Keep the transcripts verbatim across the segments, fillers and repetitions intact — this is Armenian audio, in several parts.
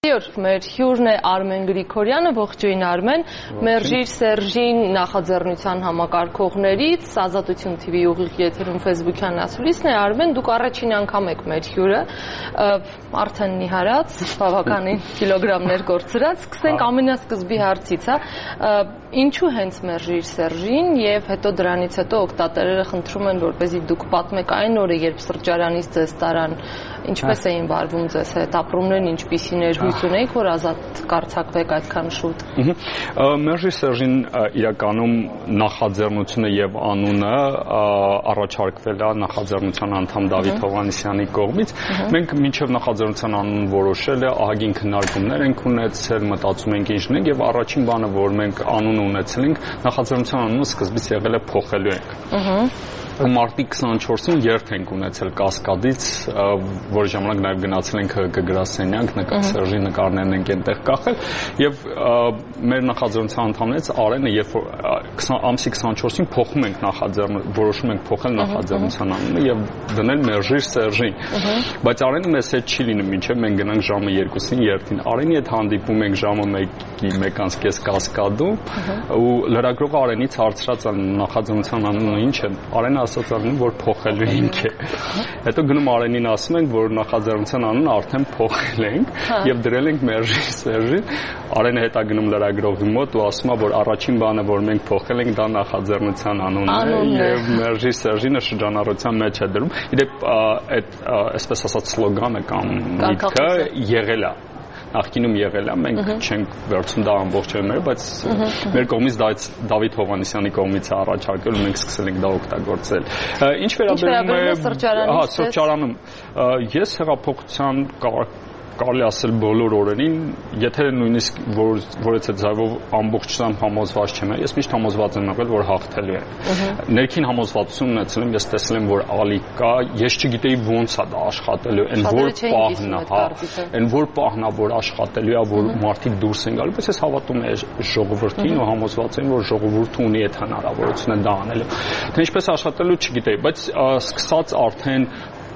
Մեր հյուրն է Արմեն Գրիգորյանը, ողջույն Արմեն, Մերժիր Սերժին նախաձեռնության համակարգողներից, Ազատություն թիվի ուղիղ եթերում Facebook-յան ասուլիսն է, Արմեն, դուք առաջին անգամ եք մեր հյուրը, արդեն նիհարած, բավականին կիլոգրամներ կորցրած, սկսենք ամենասկզբի հարցից, ինչու հենց Մերժիր Սերժին և հետո դրանից հետո օգտատերերը խնդրում են, որպեսզի դուք պատմեք այն օրը, երբ սրճարանից ձեզ տարան, ինչպես էին վարվում ձեզ հետ, ապրումներն ինչպիսին էր, հույս ունեիք, որ ազատ կարձակվեք այդքան շուտ։ Մերժիր Սերժին իրականում նախաձեռնությունը եւ անունը առաջարկվել է նախաձեռնության անդամ Դավիթ Հովհաննիսյանի կողմից։ Մենք մինչև նախաձեռնության անուն որոշել է ահագին քննարկումներ ենք ունեցել, մտածում ենք ինչ ունենք եւ առաջին բանը, որ մենք անուն ունեցել ենք, նախաձեռնության անունը սկզբից եղել է փոխելու ենք։ Մարտի քսանչորսին երթ ենք ունեցել Կասկադից, որ ժամանակ նաև գնացել ենք ՀԿ գրասենյակ, Սերժի նկարներն ենք այնտեղ կախել եւ մեր նախաձեռնության անդամներից Արենը, երբ որ ամսի քսանչորսին փոխում ենք նախաձեռն, որոշում ենք փոխել նախաձեռնության անունը եւ դնել Մերժիր Սերժին։ Բայց Արենը մեզ հետ չի լինում, մինչեւ մենք գնանք ժամը երկուսին երթին։ Արենի հետ հանդիպում ենք ժամը մեկի մեկ անց կես Կասկադում ու լրագրողը Արենից հարցրած է նախաձեռնության անունը ինչ է։ Արենը ասաց անում, որ փոխելու ենք է։ Հետո գնում Արենին ասում ենք, որ նախաձեռնության անունը արդեն փոխել ենք եւ դրել ենք Մերժիր Սերժին։ Արենը հետա գնում լրագրողի մոտ ու ասում է, որ առաջին բանը, որ մենք փոխել ենք, դա նախաձեռնության անունն է եւ Մերժիր Սերժինը շրջանառության մեջ է դրում։ Իդեպ այդ այսպես ասած սլոգանը կամ միտքը եղել է նախկինում եղել է, մենք չենք վերցնում դա ամբողջովին, բայց մեր կողմից Դավիթ Հովհաննիսյանի կողմից է առաջարկել ու մենք սկսել ենք դա օգտագործել։ Ինչ վերաբերում է սրճարանում, ես հեղափոխության կարելի ասել բոլոր օրերին, եթե նույնիսկ որից այդ ձայվով ամբողջությամբ համոզված չեմ, ես միշտ համոզված եմ եղել, որ հաղթելու եմ։ Ներքին համոզվածություն ունեցել եմ, ես տեսել եմ, որ ալիք կա, ես չգիտեի ոնց է դա աշխատելու, այն որ պահն է, հա, այն որ պահն է, որ աշխատելու է, որ մարդիկ դուրս են գալու, բայց ես հավատում եմ ժողովրդին ու համոզված եմ, որ ժողովուրդը ունի այդ հնարավորությունը դա անելու։ Թե ինչպես աշխատելու չգիտեի, բայց սկսած արդեն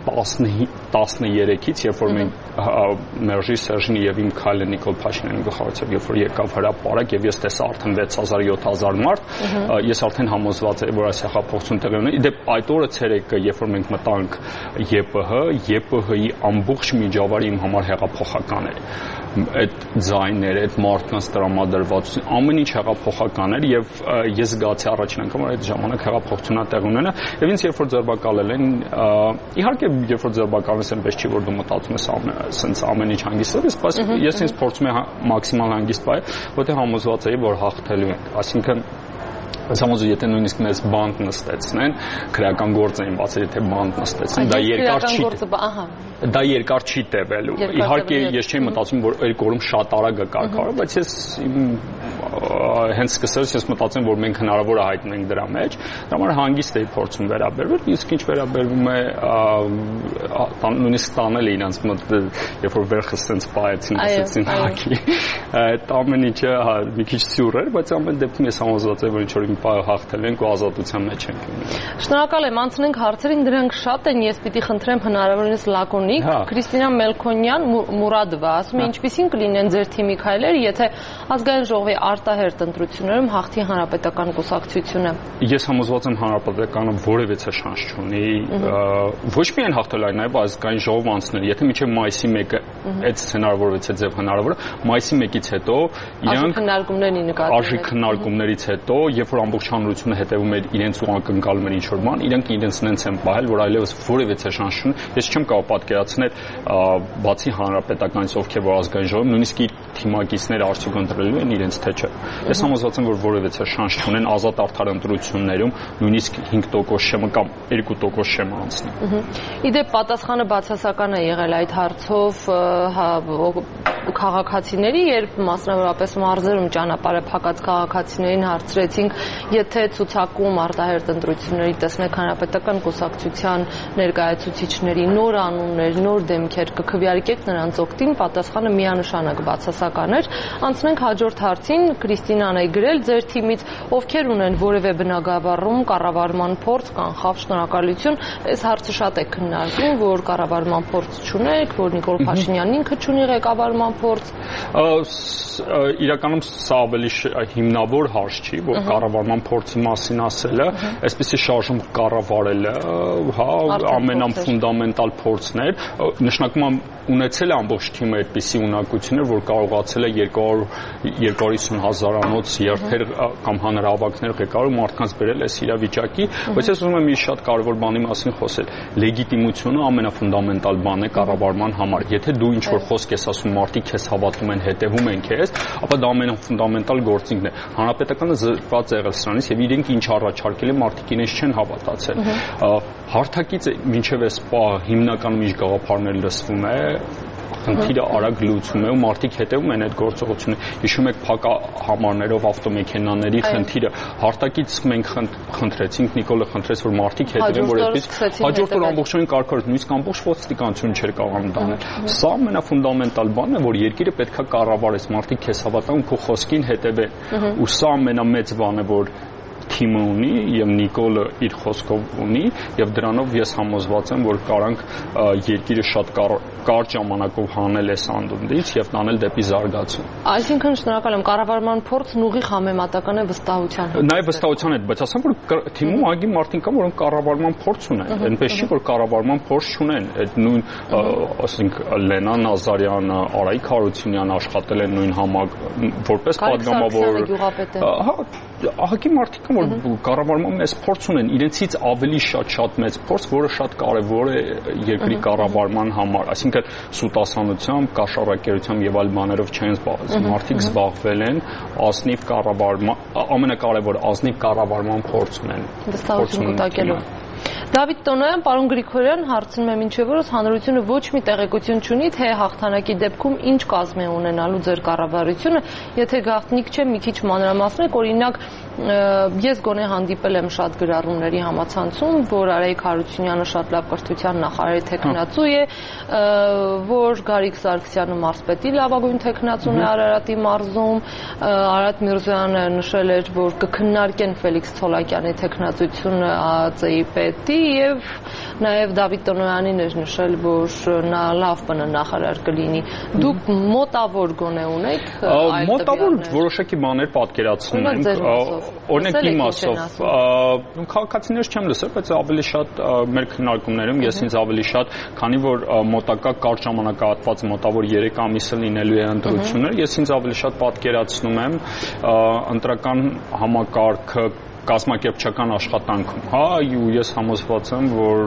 տասներեքից, երբ որ մենք Մերժիր Սերժինի եւ իմ քայլը Նիկոլ Փաշինյանի գլխավորությամբ, երբ որ եկավ հրապարակ եւ ես տեսա արդեն վեց հազար յոթ հազար մարդ, ես արդեն համոզված եմ, որ այս հեղափոխությունը տեղի ունի։ Իդեպ այդ օրը ցերեկը, երբ որ մենք մտանք ԵՊՀ, ԵՊՀ-ի ամբողջ միջավայրը իմ համար հեղափոխական էր։ Այդ ձայները, այդ մարդկանց տրամադրվածությունը, ամեն ինչ հեղափոխական էր եւ ես զգացի առաջին անգամ, որ այդ ժամանակ հեղափոխությունն է տեղ ունենա եւ ինձ երբ որ ձերբակալել են, իհարկե երբ որ ձերբակալես այնպես չի որ դու մտածում ես սենց ամեն ինչ հանգիստ ես, բայց ես ինձ փորձում եմ մաքսիմալ հանգիստ բայ, որտեղ համոզված էի, որ հաղթելու ենք, այսինքն Սամոզը եթե նույնիսկ մեզ բանտ նստեցնեն, քրեական գործ էին բացել, եթե բանտ նստեցնեն, դա երկար չի դա երկար չի տևելու։ Իհարկե ես չէի մտածում, որ երկու օրում շատ արագ է կարգավորը, բայց ես հենց սկսելուց ես մտածում, որ մենք հնարավոր է հայտնենք դրա մեջ, դրա համար հանգիստ էի փորձում վերաբերվել, իսկ ինչ վերաբերվում է նույնիսկ տանել իրանց մոտ, երբ որ վերջը սենց պայեցին, ասեցին հակի։ Այդ ամեն ինչը մի քիչ սյուր էր, բայց ամեն դեպքում ես համոզված եմ, որ ինչ որ հաղթել ենք ու ազատության մեջ ենք։ Շնորհակալ եմ, անցնենք հարցերին, դրանք շատ են, ես պիտի խնդրեմ հնարավորինս լակոնիկ։ Քրիստինա Մելքոնյան Մուրադովա ասում է, ինչպիսին կլինեն ձեր թիմի քայլերը, եթե ազգային ժողովի արտահերթ ընտրություններում հաղթի Հանրապետական կուսակցությունը։ Ես համոզված եմ Հանրապետականը որևէ շանս չունի, ոչ միայն հաղթել, այլ նաև ազգային ժողով անցնել։ Եթե մինչև մայիսի մեկը այդ սցենարը որևէ ձև հնարավոր է, մայիսի մեկից հետո իրանք արժի քննարկումներից հետո, երբ որ ամբողջ հանրությունը հետևում էր իրենց ու ակնկալում էր ինչ-որ բան, իրենք իրենց նենց են պահել, որ այլևս որևէ շանս չունի։ Ես չեմ կարող պատկերացնել բացի Հանրապետականից ովքեր որ ազգային ժողովում, նույնիսկ իր թիմակիցները արդյոք ընտրելու են իրենց թե չէ։ Ես համոզված եմ, որ որևէ շանս չունեն ազատ արդար ընտրություններում, նույնիսկ հինգ տոկոս շեմը կամ երկու տոկոս շեմը անցնի։ Իդեպ պատասխանը բացասական է եղել այդ հարցով քաղաքացիների, երբ մասնավորապես մարզերում ճանապարհը փակած քաղաքացիներին հարցրեցինք, եթե ցուցակում արտահերթ ընտրությունների տեսնեք Հանրապետական կուսակցության ներկայացուցիչների նոր անուններ, նոր դեմքեր կքվեարկեք նրանց օգտին, պատասխանը միանշանակ բացասական էր։ Անցնենք հաջորդ հարցին, Քրիստինան է գրել, ձեր թիմից ովքեր ունեն որևէ բնագավառում կառավարման փորձ, կանխավ շնորհակալություն, այս հարցը շատ է քննարկվում, որ կառավարման փորձ չունեք, որ Նիկոլ Փաշինյանն ինքը չունի ղեկավարման փորձ։ Իրականում սա ավելի հիմնավոր հարց չի, որ կառավարման փորձի մասին ասելը, այսպեսի շարժում կառավարելը, հա, ամենաֆունդամենտալ փորձն էր, նշանակում է ունեցել է ամբողջ թիմը այդպիսի ունակություններ, որ կարողացել է երկու հարյուր հազարանոց երթեր կամ հանրահավաքներ ղեկավարել մարդկանց բերել այս իրավիճակի, բայց ես ուզում եմ մի շատ կարևոր բանի մասին խոսել։ Լեգիտիմությունը ամենաֆունդամենտալ բանն է կառավարման համար։ Եթե դու ինչ-որ խոսք ես ասում, մարդիկ քեզ հավատում են, հետևում են քեզ, ապա դա ամենաֆունդամենտալ գործիքն է։ Հանրապետականը զրկված է եղել սրանից եւ իրենք ինչ առաջարկել են, մարդիկ իրենց չեն հավատացել։ Հարթակից մինչև այս պահ հիմնականում ինչ գաղափարներ լսվում է, խնդիրը արագ լուծում է ու մարդիկ հետևում են այդ գործողությունը։ Հիշում եք փակ համարներով ավտոմեքենաների խնդիրը, հարտակից մենք խնդրեցինք, Նիկոլը խնդրեց, որ մարդիկ հետևեն, որ այդպես հաջորդ օր ամբողջովին կարգավորվի, նույնիսկ ամբողջ ոստիկանությունը չէր կարողանում դա անել։ Սա ամենաֆունդամենտալ բանն է, որ երկիրը պետքա կառավարես, մարդիկ քեզ հավատան ու քո խոսքին հետևեն։ Ու սա ամենամեծ բանը, որ թիմը ունի եւ Նիկոլը իր խոսքով ունի եւ դրանով ես համոզված եմ, որ կարանք երկիրը շատ կարճ ժամանակով հանել այս անդունդից եւ տանել դեպի զարգացում։ Այսինքն շնորհակալ եմ, կառավարման փորձն ուղիղ համեմատական է վստահության հետ։ Նաեւ վստահության հետ, բայց ասեմ, որ թիմում ագի մարդիկ կան, որոնք կառավարման փորձ ունեն, այնպես չի, որ կառավարման փորձ չունեն։ Այդ նույն, ասենք, Լենա Նազարյանը, Արայիկ Հարությունյանը աշխատել են նույն համակ որպես падգամավոր։ Հա, ահագի մարդիկ կան, որ կառավարման մեծ փորձ ունեն, իրենցից ավելի շատ-շատ մեծ փորձ, որը շատ կարևոր է երկրի կառավարման համար, այսինքն սուտասանությամբ, կաշառակերությամբ եւ այլ բաներով չեն զբաղվել։ Մարդիկ զբաղվել են ազնիվ կառավարման, ամենակարևորը ազնիվ կառավարման փորձ ունեն։ Վստահություն կուտակելով։ Դավիթ Տոնոյան, պարոն Գրիգորյան, հարցնում եմ ինչու որս հանրությունը ոչ մի տեղեկություն չունի, թե հաղթանակի դեպքում ինչ կազմ է ունենալու ձեր կառավարությունը, եթե գաղտնիք չէ, մի քիչ մանրամասնեք, օրինակ ես գոնե հանդիպել եմ շատ գրառումների համացանցում, որ Արայիկ Հարությունյանը շատ լավ կրթության նախարարի թեկնածու է, որ Գարիկ Սարգսյանը մարզպետի լավագույն թեկնածուն է Արարատի մարզում, Արարատ Միրզոյանը նշել էր, որ կքննարկեն Ֆելիքս Ցոլակյանի թեկնածությունը ԱԾ-ի պետի եւ նաեւ Դավիթ Տոնոյանին էր նշել, որ նա լավ բննախարար կլինի։ Դուք մոտավոր գոնե ունեք այլ մոտավոր որոշակի բաներ պատկերացնում ենք։ Օրինակ իմ ասով, քաղաքացիներից չեմ լսել, բայց ավելի շատ մեր քննարկումներում ես ինձ ավելի շատ, քանի որ մոտակա կարճ ժամանակահատված մոտավոր երեք ամիսը լինելու է ընտրություններ, ես ինձ ավելի շատ պատկերացնում եմ ընտրական համակարգը կազմակերպչական աշխատանքում, հա, ու ես համոզված եմ, որ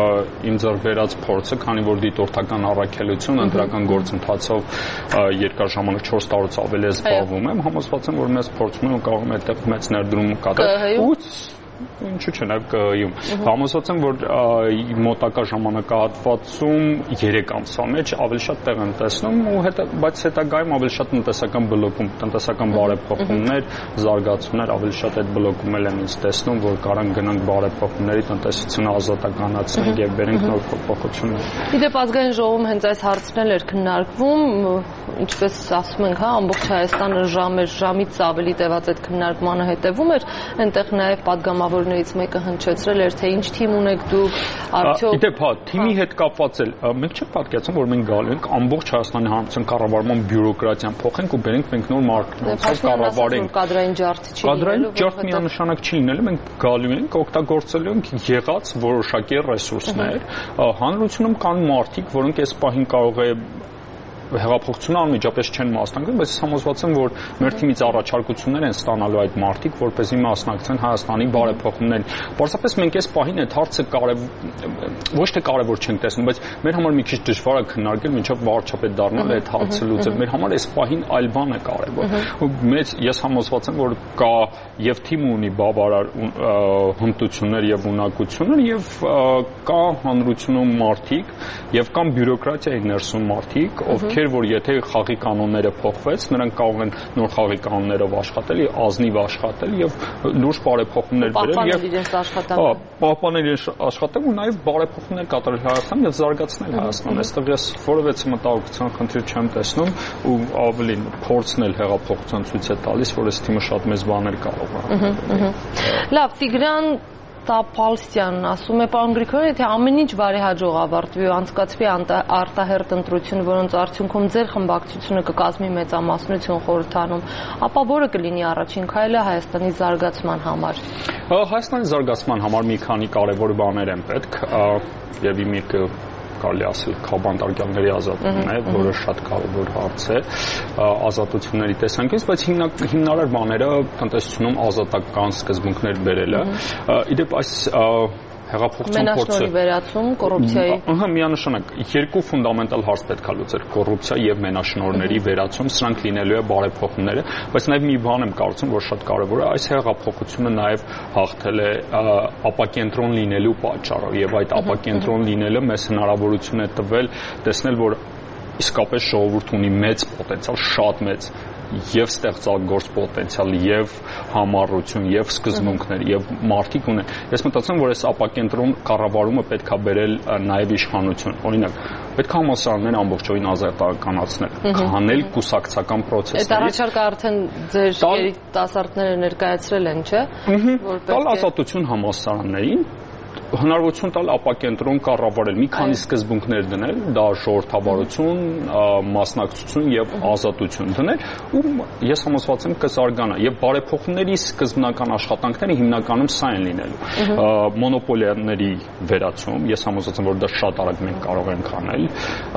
իմ ձեռք բերած փորձը, քանի որ դիտորդական առաքելություն ընտրական գործընթացով երկար ժամանակ չորս տարուց ավելի զբաղվում եմ, համոզված եմ, որ մեծ փորձում եմ ու կարող եմ այդտեղ մեծ ներդրում կատարել։ Ինչու՞ չէ, նաև ԿՀ-ում։ Համոզված եմ, որ մոտակա ժամանակահատվածում երեք ամսվա մեջ ավելի շատ տեղ են տեսնում, բայց հետագայում ավելի շատ տնտեսական բլոկում, տնտեսական բարեփոխումներ, զարգացումներ, ավելի շատ այդ բլոկում էլ եմ ինձ տեսնում, որ կարանք գնանք բարեփոխումների, տնտեսությունը ազատականացնենք եւ բերենք նոր փոփոխություններ։ Իդեպ ազգային ժողովում հենց այս հարցն էլ էր քննարկվում, ինչպես ասում ենք, հա, ամբողջ Հայաստանը ժամեր, ժամից ավելի տևած այդ քննարկմանը հետևում էր, այնտեղ նաև падգամավորներից մեկը հնչեցրել էր, թե ինչ թիմ ունեք դուք, արդյոք։ Իդեպ, հա, թիմի հետ կապված էլ մենք չենք պատկերացնում, որ մենք գալու ենք ամբողջ Հայաստանի Հանրապետության կառավարման բյուրոկրատիան փոխենք ու բերենք մենք նոր մարդկանց կառավարենք։ Կադրային ջարդ չի լինելու։ Կադրային ջարդ միանշանակ չի լինելու, մենք գալու ենք, օգտագործելու ենք եղած որոշակի ռեսուրսներ։ Հանրությունում կան մարդիկ, որոնք այս պահին կարող է հեղափոխությունը անմիջապես չեն մասնակցում, բայց համոզված եմ, որ մեր թիմից առաջարկություններ են ստանալու այդ մարդիկ, որպեսզի մասնակցեն Հայաստանի բարեփոխումներին։ Պարզապես մենք այս պահին այդ հարցը կարև ոչ թե կարևոր չենք տեսնում, բայց մեր համար մի քիչ դժվար է քննարկել, մինչև վարչապետ դառնալ այդ հարցը լուծել։ Մեր համար այս պահին այլ բան է կարևոր։ Մեծ ես համոզված եմ, որ կա եւ թիմը ունի բավարար հմտություններ եւ ունակություններ եւ կա հանրությունում մարդիկ եւ կան բյուրոկրատիայի ներսում մարդիկ, ովքեր որ եթե խաղի կանոնները փոխվեց, նրանք կարող են նոր խաղի կանոններով աշխատել, ազնիվ աշխատել եւ լուրջ բարեփոխումներ բերել եւ պահպանել իրենց աշխատանքը ու նաեւ բարեփոխումներ կատարել Հայաստանում եւ զարգացնել Հայաստանը։ Այստեղ ես որևէ մտահոգության խնդիր չեմ տեսնում ու ավելին փորձն էլ հեղափոխության ցույց է տալիս, որ այս թիմը շատ մեծ բաներ կարող է։ Լավ, Տիգրան Տապալսյանն ասում է, պարոն Գրիգորյան, եթե ամեն ինչ բարեհաջող ավարտվի ու անցկացվի արտահերթ ընտրություն, որոնց արդյունքում ձեր խմբակցությունը կկազմի մեծամասնություն խորհրդանում, ապա որը կլինի առաջին քայլը Հայաստանի զարգացման համար։ Հայաստանի զարգացման համար մի քանի կարևոր բաներ են պետք, եւ իմիկը կարելի ասել քաբանդարգյալների ազատումն է, որը շատ կարևոր հարց է ազատությունների տեսանկյունից, բայց հիմնարար բաները տնտեսությունում ազատական սկզբունքներ բերելը։ Իդեպ այս հեղափոխության փորձը մենաշնորհի վերացում, կոռուպցիայի։ Ահա միանշանակ երկու ֆունդամենտալ հարց պետք է լուծել՝ կոռուպցիա եւ մենաշնորհների վերացում, սրանք լինելու է բարեփոխումները, բայց նաեւ մի բան եմ կարծում, որ շատ կարևոր է, այս հեղափոխությունը նաեւ հաղթել է ապակենտրոն լինելու պատճառով եւ այդ ապակենտրոն լինելը մեզ հնարավորություն է տվել տեսնել, որ իսկապես ժողովուրդը ունի մեծ պոտենցիալ, շատ մեծ եւ ստեղծագործ պոտենցիալ եւ համառություն եւ սկզբունքներ եւ մարդիկ ունեն։ Ես մտածում եմ, որ այս ապակենտրոն կառավարումը պետքա բերել նաեւ իշխանություն։ Օրինակ, պետք է համալսարաններն ամբողջովին ազատականացնել, քանել կուսակցական process-ներից։ Այդ առաջարկը արդեն ձեր երիտասարդները ներկայացրել են, չէ՞։ Տալ ազատություն համալսարաններին, հնարավորություն տալ ապակենտրոն կառավարել, մի քանի սկզբունքներ դնել, դա ժողովրդավարություն, մասնակցություն եւ ազատություն դնել, ու ես համոզված եմ կզարգանա եւ բարեփոխումների սկզբնական աշխատանքները հիմնականում սա են լինելու։ Մոնոպոլիաների վերացում, ես համոզված եմ, որ դա շատ արագ մենք կարող ենք անել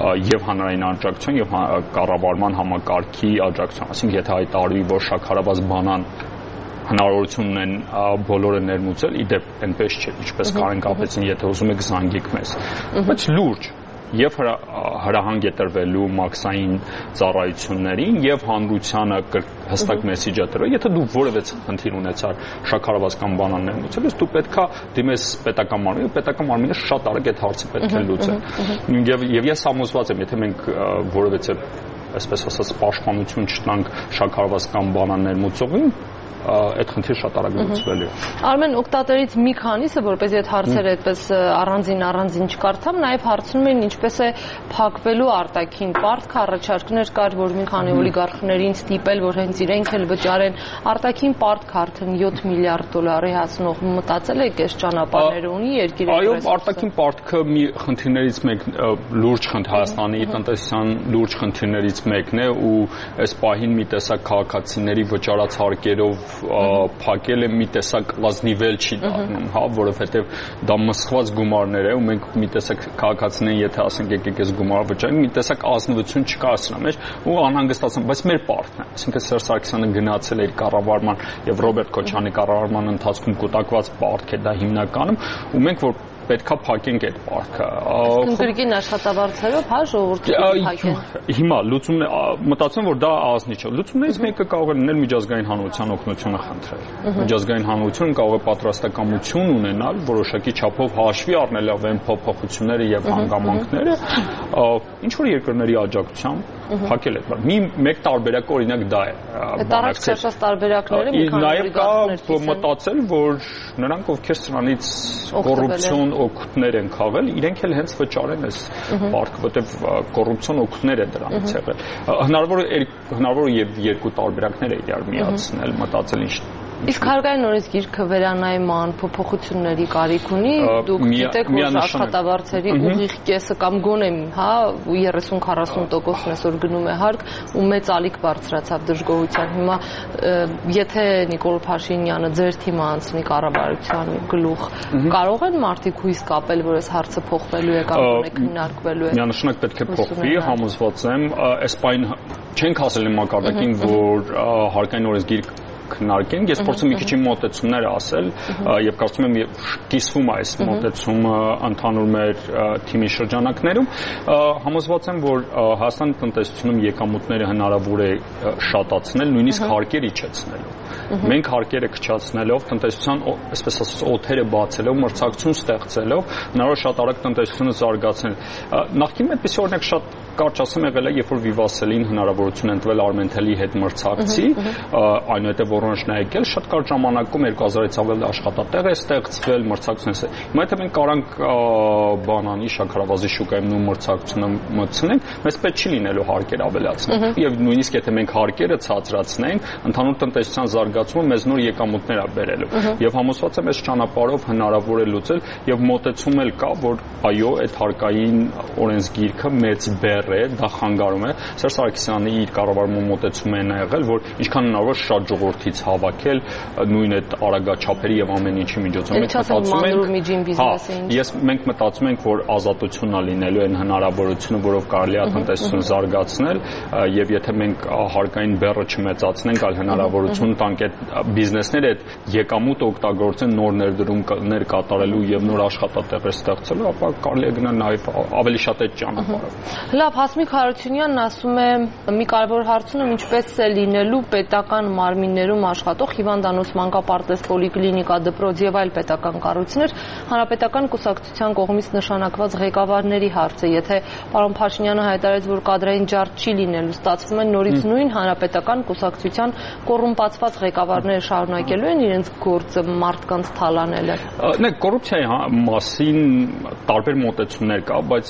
եւ հանրային աջակցություն եւ կառավարման համակարգի աջակցություն, այսինքն եթե հայտարարվի, որ շաքարավազ բանան հնարավորություն ունեն բոլորը ներմուծել, իդեպ այնպես չէ, ինչպես Կարեն Կապեցին, եթե ուզում եք զանգեք մեզ, բայց լուրջ եւ հրահանգ է տրվելու մաքսային ծառայություններին եւ հանրությանը հստակ մեսեջ է տրվել, եթե դու որևէ խնդիր ունեցար շաքարավազ կամ բանան ներմուծելուց, դու պետքա դիմես պետական մարմինին, պետական մարմինը շատ արագ այդ հարցը պետք է լուծել։ Եվ եւ ես համոզված եմ, եթե մենք որևէ այսպես ասած պաշտպանություն չտանք շաքարավազ կամ բանան ներմուծողին, այդ խնդիրը շատ արագ լուծվելու է։ Արմեն, օգտատերից մի քանիսը, որպեսզի այդ հարցերը այդպես առանձին առանձին չկարդամ, նաև հարցնում են ինչպես է փակվելու արտաքին պարտքը, առաջարկներ կար, որ մի քանի օլիգարխներին ստիպել, որ հենց իրենք էլ վճարեն արտաքին պարտքը արդեն յոթ միլիարդ դոլարի հասնող, մտածել եք այս ճանապարհները ունի երկիրը։ Այո, արտաքին պարտքը մի խնդիրներից մեկն լուրջ խնդիր Հայաստանի տնտեսության լուրջ խնդիրներից մեկն է ու այս պահին մի տեսակ քաղաքացիների վճարած հարկերով փակել է մի տեսակ լազնիվել չի դառնում, հա, որովհետև դա մսխված գումարներ է ու մենք մի տեսակ քաղաքացիներին եթե ասենք եկեք այս գումարը վճարենք, մի տեսակ ազնվություն չկա սրա մեջ ու անհանգստացում, բայց մեր պարտքն է, այսինքն Սերժ Սարգսյանը գնացել է իր կառավարման եւ Ռոբերտ Քոչարյանի կառավարման ընթացքում կուտակված պարտք է դա հիմնականում ու մենք որ պետքա փակենք այդ պարտքը։ Կրկին աշխատավարձերով, հա, ժողովրդի փակեն։ Հիմա լուծումն է, մտածում որ դա ազնիչ է։ Լուծումներից մեկը կարող է լինել միջազգային հանրության օգնությունը խնդրել։ Միջազգային հանրությունը կարող է պատրաստակամություն ունենալ որոշակի չափով հաշվի առնելով այն փոփոխությունները եւ հանգամանքները, ինչ որ երկրների աջակցությամբ փակել է։ Մի մեկ տարբերակ օրինակ դա է։ Այդ առաջ չաշած տարբերակները մի քանի նաեւ կա մտածել, որ նրանք ովքեր սրանից կոռուպցիոն օգուտներ են քաղել, իրենք էլ հենց վճարեն այս պարտքը, որտեղ կոռուպցիոն օգուտներ է դրանից եղել։ Հնարավոր է հնարավոր է եւ երկու տարբերակներ իրար միացնել, մտածել ինչ Իսկ հարկային օրենսգիրքը վերանայման փոփոխությունների կարիք ունի, դուք գիտեք, որ աշխատավարձերի ուղիղ կեսը կամ գոնե, հա, երեսուն քառասուն տոկոսն այսօր գնում է հարկ ու մեծ ալիք բարձրացավ դժգոհության։ Հիմա եթե Նիկոլ Փաշինյանը ձեր թիմը անցնի կառավարության գլուխ, կարող են մարդիկ հույս կապել, որ այս հարցը փոխվելու է կամ գոնե քննարկվելու է։ Միանշանակ պետք է փոխվի, համոզված եմ, այս պայն չենք ասել իմ մակարդակին, որ հարկային օրենսգիր քննարկենք, ես փորձում եմ մի քիչ մոտեցումներ ասել եւ կարծում եմ կիսվում է այս մոտեցումը ընդհանուր մեր թիմի շրջանակներում, համոզված եմ, որ Հայաստանի տնտեսությունում եկամուտները հնարավոր է շատացնել, նույնիսկ հարկեր իջեցնելով։ Մենք հարկերը քչացնելով, տնտեսության, այսպես ասած, օդերը բացելով, մրցակցություն ստեղծելով, հնարավոր շատ արագ տնտեսությունը զարգացնել։ Նախկինում այդպիսի օրինակ շատ կարճ ասեմ եղել է, երբ որ Vivassel-ին հնարավորություն ընտրել Armentel-ի հետ մրցակցի, այնուհետև Orange-ն է եկել, շատ կարճ ժամանակում երկու հազարից ավել աշխատատեղ է ստեղծվել, մրցակցություն։ Հիմա եթե մենք կարանք բանանի շաքարավազի շուկայում նույն մրցակցությունը մտցնենք, մեզ պետք չի լինելու հարկեր ավելացնել։ Եվ նույնիսկ եթե մենք հարկերը ցածրացնենք, ընդհանուր տնտեսության զարգացումը մեզ նոր եկամուտներ է բերելու։ Եվ համոզված եմ, այս ճանապարհով հնարավոր է լուծել եւ մոտեցում էլ կա, որ այո, այդ հարկային օրենսգիրքը մեծ բեռ է, դա խանգարում է։ Սերժ Սարգսյանի իր կառավարման մոտեցումը այն է եղել, որ ինչքան հնարավոր շատ ժողովրդից հավաքել նույն այդ արագաչափերի եւ ամեն ինչի միջոցով։ Մենք մտածում ենք, ես մենք մտածում ենք, որ ազատությունն է լինելու այն հնարավորությունը, որով կարելի է տնտեսություն զարգացնել, եւ եթե մենք հարկային բեռը չմեծացնենք, այլ հնարավորություն տանք այդ բիզնեսները այդ եկամուտը օգտագործեն նոր ներդրումներ կատարելու եւ նոր աշխատատեղեր ստեղծելու, ապա կարելի է գնալ նաեւ ավելի շատ այդ ճանապարհով։ Լավ, Հասմիկ Հարությունյանն ասում է, մի կարևոր հարցում ինչպես է լինելու պետական մարմիններում աշխատող հիվանդանոց մանկապարտեզ պոլիկլինիկա դպրոց եւ այլ պետական կառույցներ հանրապետական կուսակցության կողմից նշանակված ղեկավարների հարցը, եթե պարոն Փաշինյանը հայտարարեց, որ կադրային ջարդ չի լինելու, ստացվում է նորից նույն հանրապետական կուսակցության կոռումպացված ղեկավարները շարունակելու են իրենց գործը մարդկանց թալանելը։ Նե կոռուպցիայի մասին տարբեր մոտեցումներ կա, բայց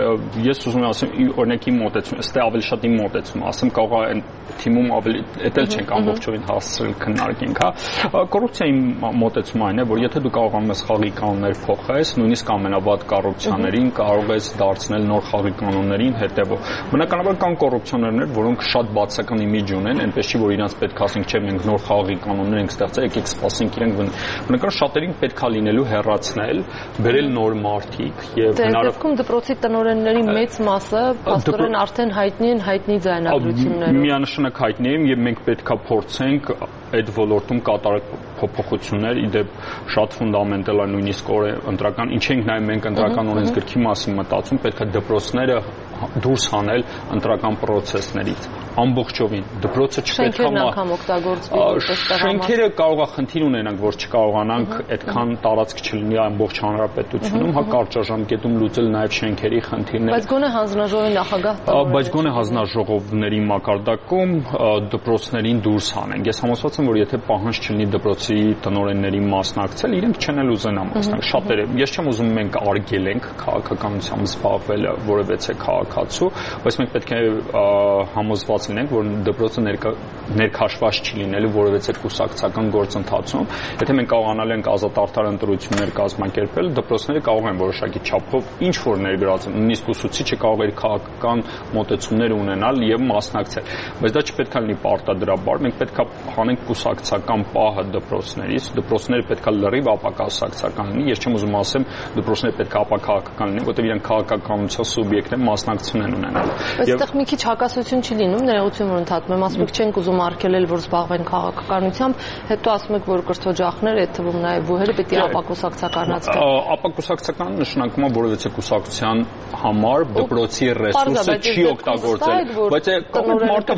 ես ուզում եմ ասեմ օրինակ իմ մոտեցումը, ըստ ավելի շատ իմ մոտեցումը, ասեմ կարող է թիմում ավելի էտել չենք ամբողջովին հասցրել քննարկենք, հա։ Կոռուպցիայի մոտեցումը այն է, որ եթե դու կարողանում ես խաղի կանոններ փոխես, նույնիսկ ամենավատ կոռուպցիաներին կարող ես դարձնել նոր խաղի կանոններին հետևող։ Բնականաբար կան կոռուպցիոներներ, որոնք շատ բացական իմիջ ունեն, այնպես չի որ իրանց պետք է ասենք, չէ, մենք նոր խաղի կանոններ ենք ստեղծել, եկեք սպասենք իրենք։ Բնականաբար շատերին պետք է լինելու հեռացնել, բերել նոր մարդիկ եւ հնարավոր դպրոցի տնօրենների մեծ մասը փաստորեն արդեն հայտնի են հայտնի ձայնագրություններով։ Միանշանակ հայտնի են եւ մենք պետք է փորձենք այդ ոլորտում կատարել փոփոխություններ, իդեպ շատ ֆունդամենտալ է նույնիսկ ընտրական, ինչ ենք նայում մենք ընտրական օրենսգրքի մասին մտածում, պետք է դպրոցները դուրս հանել ընտրական process-ներից ամբողջովին դպրոցը չպետք է անգամ օգտագործվի որպես շենքերը կարող է խնդիր ունենանք, որ չկարողանանք այդքան տարածք չլինի ամբողջ հանրապետությունում, հա կարճաժամկետում լուծել նաև շենքերի խնդիրները։ Բայց գոնե հանձնաժողովի նախագահ բայց գոնե հանձնաժողովների մակարդակում դպրոցներին դուրս հանենք։ Ես համոզված եմ, որ եթե պահանջ չլինի դպրոցի տնօրենների մասնակցել, իրենք չեն էլ ուզենա մասնակցել։ Շատերը, ես չեմ ուզում մենք արգել ենք քաղաքականությամբ զբաղվել որևէ քաղաքացու, բայց մենք պետք է համոզված լինենք, որ դպրոցը ներքաշված չի լինելու որևէ կուսակցական գործընթացում։ Եթե մենք կարողանալ ենք ազատ արդար ընտրություններ կազմակերպել, դպրոցները կարող են որոշակի չափով ինչ որ ներգրավել, նույնիսկ ուսուցիչը կարող է քաղաքական մոտեցումներ ունենալ եւ մասնակցել։ Բայց դա չպետք է լինի պարտադրաբար, մենք պետք է հանենք կուսակցական պահը դպրոցներից, դպրոցները պետք է լրիվ ապակասակցական լինի։ Ես չեմ ուզում ասեմ դպրոցները պետք է ապակահաղական լինեն, որտեղ իրենք քաղաքականության սուբյեկտ են, մասնակցություն են ունենալու։ Բայց այդտեղ մի քիչ հակասություն չի լինում, ներողություն որ ընդհատում եմ, ասում եք չենք ուզում արգելել, որ զբաղվեն քաղաքականությամբ, հետո ասում եք, որ կրթօջախները, այդ թվում նաև բուհերը պետք է ապակուսակցականացվեն։ Ապակուսակցական նշանակում է որևէ կուսակցության համար դպրոցի ռեսուրսը չի օգտագործել, բայց մարդը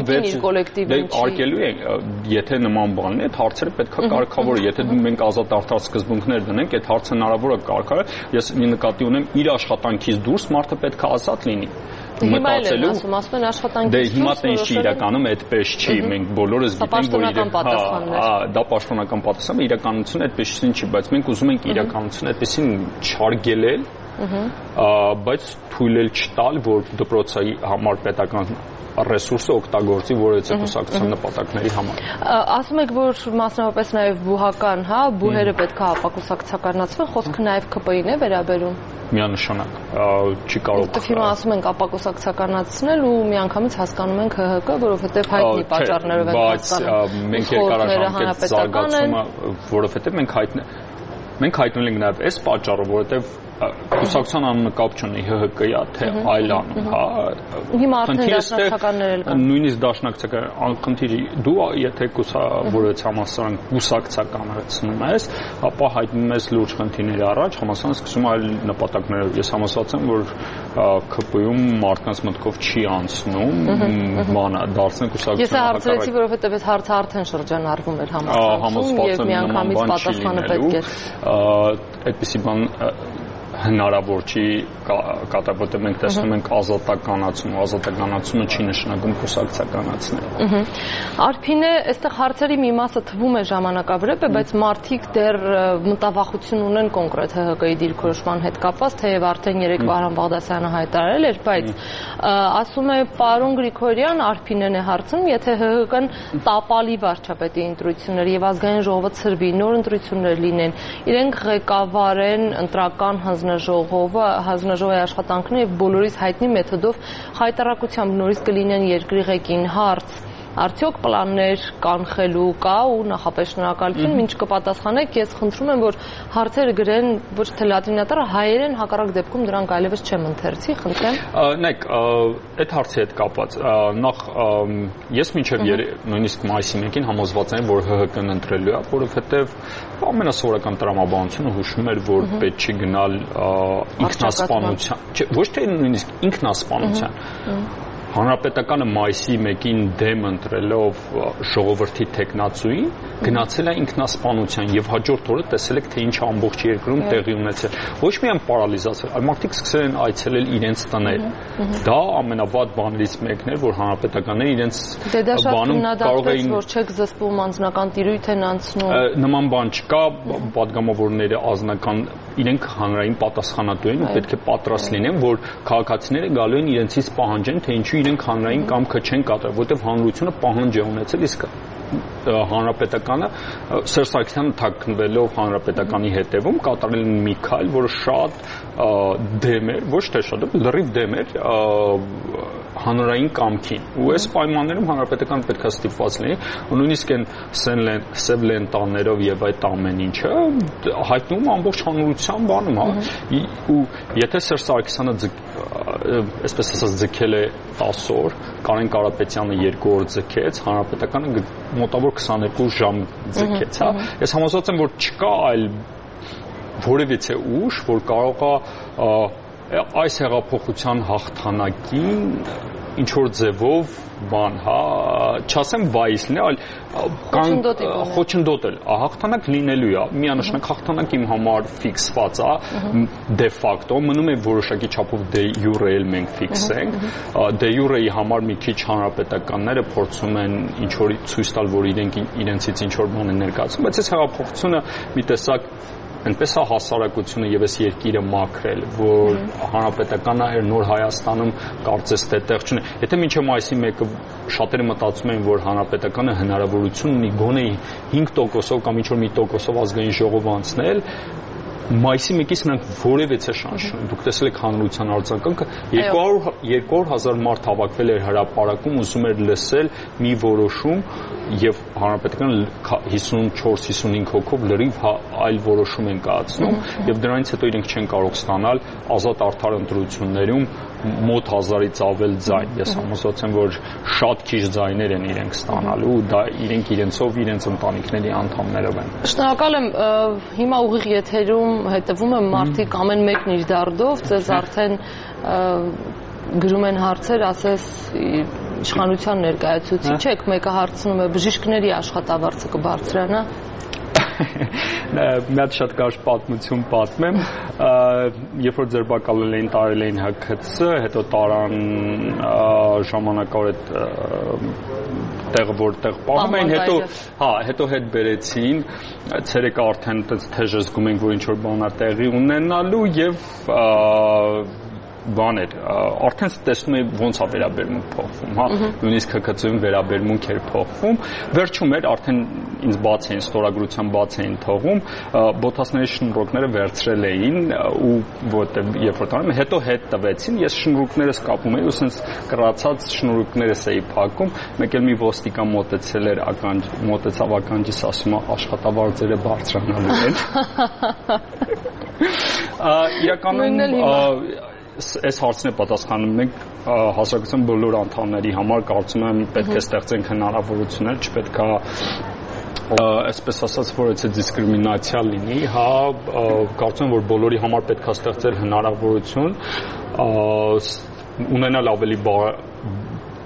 վեց արգելու է, եթե նման բան է, այդ հարցերը պետք է կարգավորել։ Եթե մենք ազատ արդար սկզբունքներ դնենք, այդ հարցը հնարավոր է կարգավորել։ Ես նկատի ունեմ իր աշխատանքից դուրս մարդը պետք է ազատ լինի մտածելու։ Ասում ասում են աշխատանքից դե հիմա դա ինչի իրականում այդպես չի, մենք բոլորս գիտենք, որ հա, դա պաշտոնական պատասխան է, իրականությունը այդպեսին չի, բայց մենք ուզում ենք իրականությունը այդպեսին չարգելել, բայց թույլ էլ չտալ, որ դպրոցի համար պետական ռեսուրսը օգտագործի որևէ կուսակցության նպատակների համար։ Ասում եք, որ մասնավորապես նաև բուհական, հա, բուհերը պետք է ապակուսակցականացվեն, խոսքը նաև K P I-ին է վերաբերում։ Միանշանակ չի կարող։ Որտեղ հիմա ասում ենք ապակուսակցականացնել ու միանգամից հասկանում ենք K H K, որովհետև հայտնի պատճառներով ենք հասկանում։ Բայց մենք երկարաժամկետ զարգացումը, որովհետև մենք հայտնել մենք հայտնել ենք նաև այս պատճառը, որովհետև կուսակցության անունը կապ չունի H H K-ի թե այլ անուն, հա։ Հիմա արդեն դաշնակցականներ էլ կան։ Նույնիսկ դաշնակցական խնդիրը դու եթե որևէ համալսարան կուսակցականացնում ես, ապա հայտնում ես լուրջ խնդիրների առաջ, համալսարանը սկսում այլ նպատակներով։ Ես համոզված եմ, որ K P I-ում մարդկանց մտքով չի անցնում բանը դարձնել կուսակցության։ Ես հարցրեցի, որովհետև այս հարցը արդեն շրջանառվում էր համալսարանում եւ միանգամից պատասխանը պետք էր։ Այդպիսի բան հնարավոր չի կատարել, որտեղ մենք տեսնում ենք ազատականացում, ազատականացումը չի նշանակում կուսակցականացնել։ Արփինե, այստեղ հարցերի մի մասը թվում է ժամանակավրեպ է, բայց մարդիկ դեռ մտավախություն ունեն կոնկրետ ՀՀԿ-ի դիրքորոշման հետ կապված, թեև արդեն երեկ Վահրամ Բաղդասարյանը հայտարարել էր, բայց ասում է պարոն Գրիգորյան, Արփինեն է հարցնում, եթե ՀՀԿ-ն տապալի վարչապետի ընտրություններ եւ ազգային ժողովը ցրվի, նոր ընտրություններ լինեն, իրենք ղեկավարեն ընտրական հանձնաժողովը, հանձնաժողովի աշխատանքները եւ բոլորիս հայտնի մեթոդով խայտարակությամբ նորից կլինեն երկրի ղեկին հարց։ Արդյոք պլաններ կանխելու կա ու նախապես շնորհակալություն, ինչ կպատասխանեք, ես խնդրում եմ, որ հարցերը գրեն ոչ թե լատինատառը, հայերեն, հակառակ դեպքում դրանք այլևս չեմ ընթերցի, խնդրեմ։ Նայեք, այդ հարցի հետ կապված, նախ ես մինչև նույնիսկ մայիսի մեկին համոզված եմ, որ ՀՀԿ-ն ընտրելու է, որովհետև ամենասովորական տրամաբանությունը հուշում էր, որ պետք չի գնալ ինքնասպանության, ոչ թե նույնիսկ ինքնասպանության։ Հանրապետականը մայիսի մեկին դեմ ընտրելով ժողովրդի տեխնացուին գնացել է ինքնասպանության եւ հաջորդ օրը տեսել եք թե ինչ ամբողջ երկրում տեղի ունեցել։ Ոչ միայն պարալիզացել, այլ մարդիկ սկսել են այցելել իրենց տներ։ Դա ամենավատ բաներից մեկն էր, որ հանրապետականները իրենց բանում կարող էին որ չեք զսպում անձնական տիրույթ են անցնում։ Նման բան չկա, падգամավորները ազնական իրենք հանրային պատասխանատու են ու պետք է պատրաստ լինեն, որ քաղաքացիները գալու են իրենցից պահանջեն, թե ինչու իրենք հանրային կամքը չեն կատարել, որտեղ հանրությունը պահանջ է ունեցել, իսկ հանրապետականը Սերժ Սարգսյանը թաքնվելով հանրապետականի հետևում կատարել են մի քայլ, որը շատ դեմ էր, ոչ թե շատ, լրիվ դեմ էր հանրային կամքին։ Ու այս պայմաններում հանրապետականը պետք է ստիպված լինի, ու նույնիսկ այն սև լենտաներով եւ այդ ամեն ինչը հայտնում ամբողջ հանրության բանում, հա։ Ու եթե Սերժ Սարգսյանը այսպես ասած ձգել է տասը օր, Կարեն Կարապետյանը երկու օր ձգեց, հանրապետականը մոտավոր քսաներկու ժամ ձգեց, հա։ Ես համոզված եմ, որ չկա այլ որևիցե ուժ, որ կարող է այս հեղափոխության հաղթանակին ինչ որ ձևով բան, հա, չասեմ վայիս լինի, այլ խոչընդոտել, հաղթանակ լինելու է, միանշանակ հաղթանակ իմ համար ֆիքսված է, դե ֆակտո, մնում է որոշակի չափով դե յուրե էլ մենք ֆիքս ենք, դե յուրեի համար մի քիչ հանրապետականները փորձում են ինչ որ ցույց տալ, որ իրենք իրենցից ինչ որ բան են ներկայացնում, բայց այս հեղափոխությունը մի տեսակ այնպես է հասարակությունը եւ այս երկիրը մաքրել, որ հանրապետականը էր նոր Հայաստանում կարծես թե տեղ չունի։ Եթե մինչև մայիսի մեկը շատերը մտածում են, որ հանրապետականը հնարավորություն ունի գոնե հինգ տոկոսով կամ ինչ որ մի տոկոսով ազգային ժողով անցնել, մայիսի մեկից նրանք որևիցե շանս չունեն։ Դուք տեսել եք հանրության արձագանքը, երկու հազար մարդ հավաքվել էր հրապարակում, ուզում էր լսել մի որոշում եւ հանրապետական հիսունչորս հիսունհինգ հոգով լրիվ այլ որոշում են կայացնում եւ դրանից հետո իրենք չեն կարող ստանալ ազատ արդար ընտրություններում մոտ հազարից ավել ձայն։ Ես համոզված եմ, որ շատ քիչ ձայներ են իրենք ստանալու, դա իրենք իրենցով իրենց ընտանիքների անդամներով են։ Շնորհակալ եմ, հիմա ուղիղ եթերում հետևում եմ մարդիկ ամեն մեկն իր դարդով, ձեզ արդեն գրում են հարցեր, ասես իշխանության ներկայացուցիչ եք, մեկը հարցնում է բժիշկների աշխատավարձը կբարձրանա։ Մի հատ շատ կարճ պատմություն պատմեմ, երբ որ ձերբակալել էին, տարել էին Հ K C, հետո տարան ժամանակավոր այդ տեղը որտեղ պահում էին, հետո հա, հետո հետ բերեցին, ցերեկը արդեն այդպես թեժ զգում ենք, որ ինչ որ բանա տեղի ունենալու եւ բան էր, արդեն տեսնում էի ոնց է վերաբերմունք փոխվում, հա, նույնիսկ Հ K C-ում վերաբերմունք էր փոխվում, վերջում էր արդեն ինձ բաց էին, ստորագրության բաց էին թողում, բոթասների շնորհքները վերցրել էին ու որտեղ երբ որ տանում, հետո հետ տվեցին, ես շնորհքներս կապում էի ու ասենց կռացած շնորհքներս էի փակում, մեկ էլ մի ոստիկան մոտեցել էր ականջ, մոտեցավ ականջիս, ասում է աշխատավարձերը բարձրանալու են։ Իրականում այս հարցին է պատասխանում մենք հասարակության բոլոր անդամների համար կարծում եմ պետք է ստեղծենք հնարավորություններ, չպետք է այսպես ասած որ այդ դիսկրիմինացիա լինի, հա, կարծում եմ որ բոլորի համար պետք է ստեղծել հնարավորություն ունենալ ավելի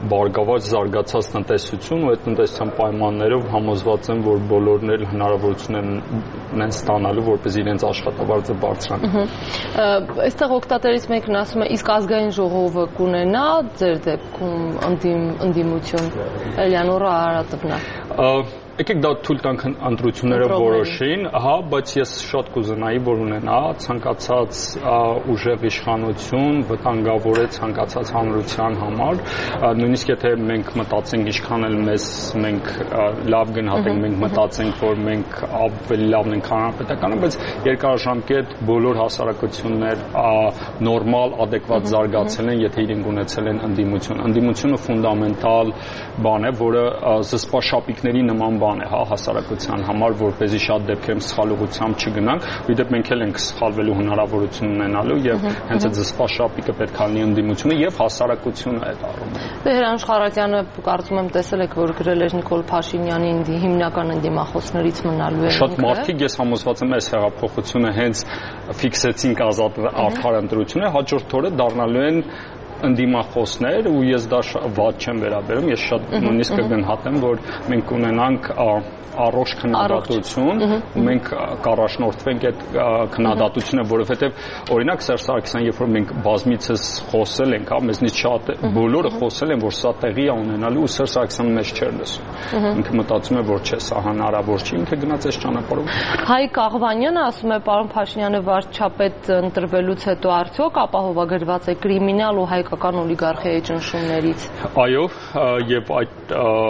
բարգավաճ զարգացած տնտեսություն ու այդ տնտեսության պայմաններով համոզված եմ, որ բոլորն էլ հնարավորություն ունեն ստանալու, որպեսզի իրենց աշխատավարձը բարձրանան։ Այստեղ օգտատերից մեկն ասում է, իսկ ազգային ժողովը կունենա ձեր դեպքում ընդդիմություն։ Էլեոնորա Արարատովնա։ Եկեք դա թույլ տանք ընտրությունները որոշին, հա, բայց ես շատ կուզենայի, որ ունենա ցանկացած ուժեղ իշխանություն, վտանգավոր է ցանկացած հանրության համար, նույնիսկ եթե մենք մտածենք ինչքան էլ մեզ մենք լավ գնահատենք, մենք մտածենք, որ մենք ավելի լավն ենք հանրապետականը, բայց երկարաժամկետ բոլոր հասարակություններ նորմալ, ադեկվատ զարգացել են, եթե իրենք ունեցել են ընդդիմություն։ Ընդդիմությունը ֆունդամենտալ բան է, որը զսպաշապիկների նման բան է, հա, հասարակության համար, որպեսզի շատ դեպքերում սխալողությամբ չգնանք, իդեպ մենք էլ ենք սխալվելու հնարավորություն ունենալու եւ հենց այդ զսպաշապիկը պետք է լինի ընդդիմությունը եւ հասարակությունը այդ առումով։ Դե Հրանուշ Խարատյանը կարծում եմ տեսել եք, որ գրել էր Նիկոլ Փաշինյանի հիմնական ընդդիմախոսներից մնալու է։ Շատ մարդիկ, ես համոզված եմ, այս հեղափոխությունը հենց ֆիքսեցինք ազատ արդար ընտրությունը, հաջորդ օրը դառնալու են ընդդիմախոսներ ու ես դա վատ չեմ վերաբերում, ես շատ նույնիսկ կգնահատեմ, որ մենք ունենանք առողջ քննադատություն ու մենք կառաջնորդվենք այդ քննադատությունը, որովհետև օրինակ Սերժ Սարգսյան, երբ որ մենք բազմիցս խոսել ենք, հա, մեզնից շատ բոլորը խոսել են, որ սա տեղի է ունենալու ու Սերժ Սարգսյանը մեզ չէր լսում։ Ինքը մտածում է, որ չէ, սա հնարավոր չի, ինքը գնաց այս ճանապարհով։ Հայկ Աղվանյանը ասում է, պարոն Փաշինյանը վարչապետ ընտրվելուց հետո արդյոք ապահովագրված է կրիմինալ ու հայկական օլիգարխիայի ճնշումներից։ Այո, եւ այդ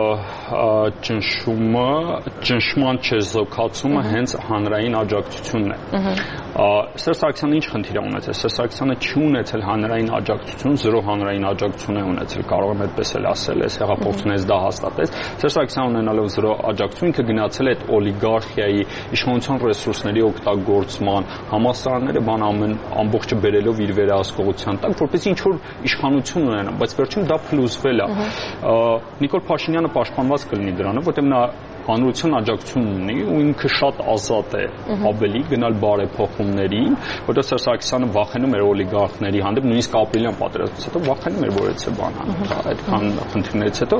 ճնշումը ճնշման չեզոքացումը հենց հանրային աջակցությունն է։ Սերժ Սարգսյանը ինչ խնդիր է ունեցել։ Սերժ Սարգսյանը չի ունեցել հանրային աջակցություն, զրո հանրային աջակցություն է ունեցել, կարող եմ այդպես էլ ասել, այս հեղափոխությունից դա հաստատեց։ Սերժ Սարգսյանը ունենալով զրո աջակցություն, ինքը գնացել է այդ օլիգարխիայի, իշխանության ռեսուրսների օգտագործման, համալսարանները բան ամեն ամբողջը բերելով իր վերահսկողության տակ, որպես ինչ որ իշխանություն ունենա, բայց վերջում դա փլուզվել է։ Նիկոլ Փաշինյանը պաշտպանված կլինի դրանով, որտեղ նա հանրության աջակցություն ունի ու ինքը շատ ազատ է ավելի գնալ բարեփոխումների, որտեղ Սերժ Սարգսյանը վախենում էր օլիգարխների հանդեպ, նույնիսկ ապրիլյան պատերազմից հետո վախենում էր, որ այդպես բան անի, այդքան խնդիրներից հետո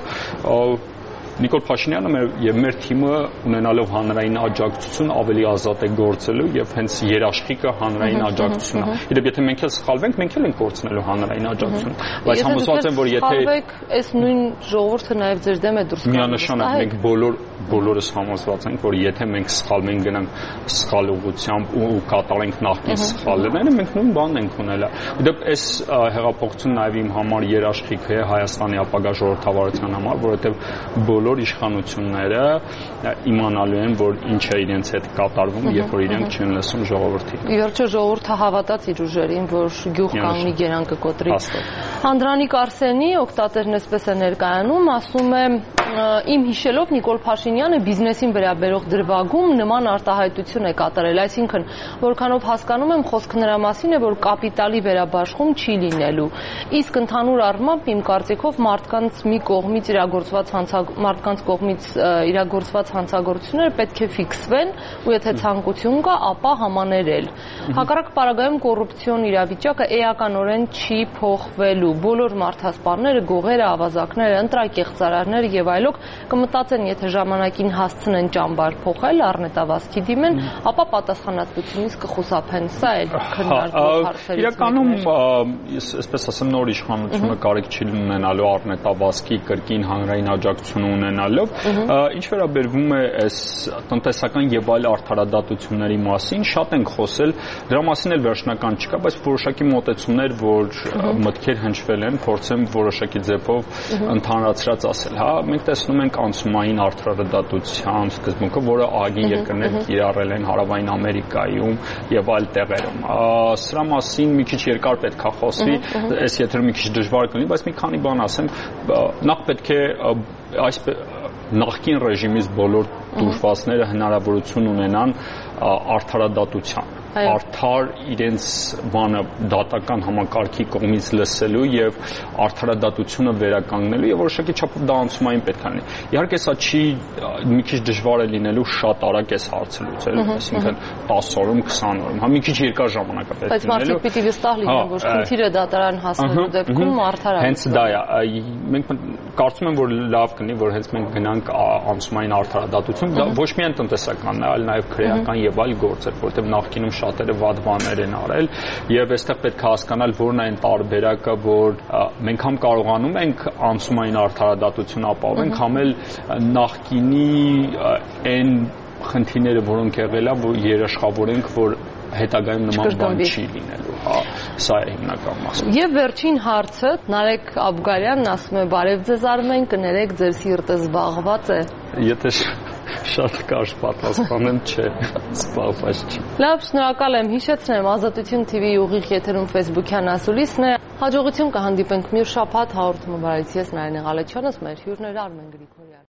Նիկոլ Փաշինյանը մեր եւ մեր թիմը ունենալով հանրային աջակցություն ավելի ազատ է գործելու եւ հենց երաշխիքը հանրային աջակցությունն է։ Իդեպ եթե մենք էլ սխալվենք, մենք էլ ենք կորցնելու հանրային աջակցություն, բայց համոզված եմ, որ եթե այս նույն ժողովուրդը նաեւ ձեր դեմ է դուրս գալու։ Միանշանակ մենք բոլոր բոլորս համոզված ենք, որ եթե մենք սխալվենք, գնանք սխալ ուղղությամբ ու կատարենք նախկին սխալները, մենք նույն բանն ենք ունենալու։ Իդեպ այս հեղափոխությունը նաեւ իմ համար երաշխիք է Հայաստանի ապագա ժողովրդավարության համար, որովհետեւ բոլոր իշխանությունները իմանալու են, որ ինչ է իրենց հետ կատարվում, երբ որ իրենք չեն լսում ժողովրդին։ Ի վերջո ժողովուրդը հավատաց իր ուժերին, որ գյուղ կանգնի գերան կկոտրի։ Անդրանիկ Արսենի օգտատերն էսպես է ներկայանում, ասում է իմ հիշելով Նիկոլ Փաշինյանը բիզնեսին վերաբերող դրվագում նման արտահայտություն է կատարել, այսինքն որքանով հասկանում եմ, խոսքը նրա մասին է, որ կապիտալի վերաբաշխում չի լինելու։ Իսկ ընդհանուր առմամբ իմ կարծիքով մարդկանց մի կողմից իրագործված մարդկանց կողմից իրագործված հանցագործությունները պետք է ֆիքսվեն ու եթե ցանկություն կա, ապա համաներել։ Հակառակ պարագայում կոռուպցիոն իրավիճակը էականորեն չի փոխվելու։ Բոլոր մարդասպանները, գողերը, ավազակները, ընտրակեղծարարները եւ այլոք կմտածեն, եթե ժամանակին հասցնեն ճամբար փոխել, առնետավազքի դիմեն, ապա պատասխանատվությունից կխուսափեն։ Սա է քննարկվող հարցերից։ Իրականում ես այսպես ասեմ, նոր իշխանությունը կարիք չի ունենալու առնետավազքի կրկին հանրային աջակցություն ունենալով, ինչ վերաբերվում է այս տնտեսական եւ այլ արդարադատությունների մասին, շատ ենք խոսել, դրա մասին էլ վերջնական չկա, բայց որոշակի մոտեցումներ, որ մտքեր հնչվել են, փորձեմ որոշակի ձևով ընդհանրացրած ասել, հա, մենք տեսնում ենք անցումային արդարադատության սկզբունքը, որը ԱԳ երկրներ կիրառել են Հարավային Ամերիկայում եւ այլ տեղերում։ Սրա մասին մի քիչ երկար պետք է խոսվի, այս եթերում մի քիչ դժվար կլինի, բայց մի քանի բան ասեմ, նախ պետք է այս նախկին ռեժիմից բոլոր դուրսվածները հնարավորություն ունենան արդարադատության արդար իրենց բանը դատական համակարգի կողմից լսելու եւ արդարադատությունը վերականգնելու եւ որոշակի չափով դա անցումային պետք է լինի։ Իհարկե սա չի մի քիչ դժվար է լինելու շատ արագ էս հարցը լուծել, այսինքն տասը օրում, քսան օրում, հա մի քիչ երկար ժամանակ է պետք լինելու։ Բայց մարդիկ պիտի վստահ լինեն, որ խնդիրը դատարան հասնելու դեպքում արդար է։ Հենց դա է։ Մենք կարծում եմ, որ լավ կլինի, որ հենց մենք գնանք անցումային արդարադատություն, դա ոչ միայն տնտեսականն է, այլ նաև քրեական եւ այլ գործեր, որտեղ նախկինում շատերը վատ բաներ են արել, եւ այստեղ պետք է հասկանալ, որն է այն տարբերակը, որ մենք համ կարողանում ենք անցումային արդարադատություն ապահովենք, համ էլ նախկինի այն խնդիրները, որոնք եղել է, որ երաշխավորենք, որ հետագայում նման բան չի լինելու, հա, սա է հիմնական մասը։ Եվ վերջին հարցը, Նարեկ Աբգարյանն ասում է՝ «Բարև ձեզ Արմեն, կներեք, ձեր սիրտը զբաղված է»։ Եթե շատ կարճ պատասխանեմ, չէ, զբաղված չի։ Լավ, շնորհակալ եմ, հիշեցնեմ, Ազատություն թիվի ուղիղ եթերում Facebook-յան ասուլիսն է։ Հաջողություն կհանդիպենք մի շաբաթ հաղորդումը բարից ես Նարինե Ղալեչյանս, մեր հյուրն էր Արմեն Գրիգորյանը։